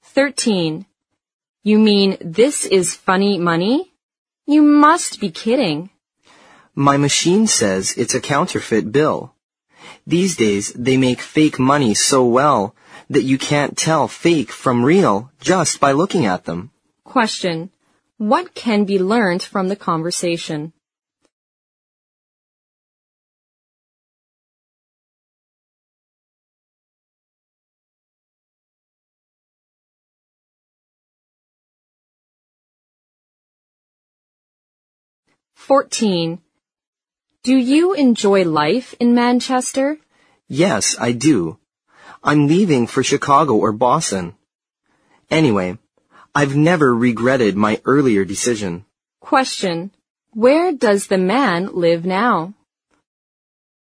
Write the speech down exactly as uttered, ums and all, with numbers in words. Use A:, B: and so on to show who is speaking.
A: thirteen. You mean this is funny money? You must be kidding.
B: My machine says it's a counterfeit bill. These days, they make fake money so well that you can't tell fake from real just by looking at them.
A: Question. What can be learned from the conversation? fourteen. Do you enjoy life in Manchester?
B: Yes, I do. I'm leaving for Chicago or Boston. Anyway, I've never regretted my earlier decision.
A: Question. Where does the man live now?